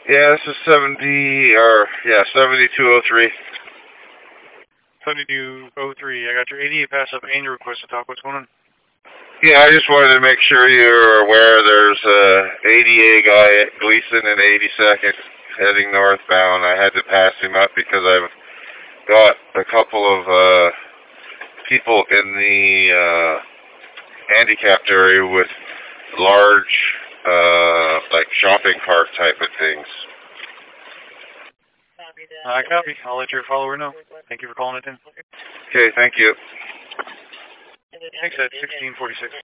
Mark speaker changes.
Speaker 1: Yeah, this is 7203.
Speaker 2: 7203. I got your 88 pass up and your request to talk. What's going on?
Speaker 1: Yeah, I just wanted to make sure you're aware there's a ADA guy at Gleason and 82nd heading northbound. I had to pass him up because I've got a couple of people in the handicapped area with large, like shopping cart type of things.
Speaker 2: I copy. I'll let your follower know. Thank you for calling it in.
Speaker 1: Okay, thank you.
Speaker 2: Thanks, at 1646.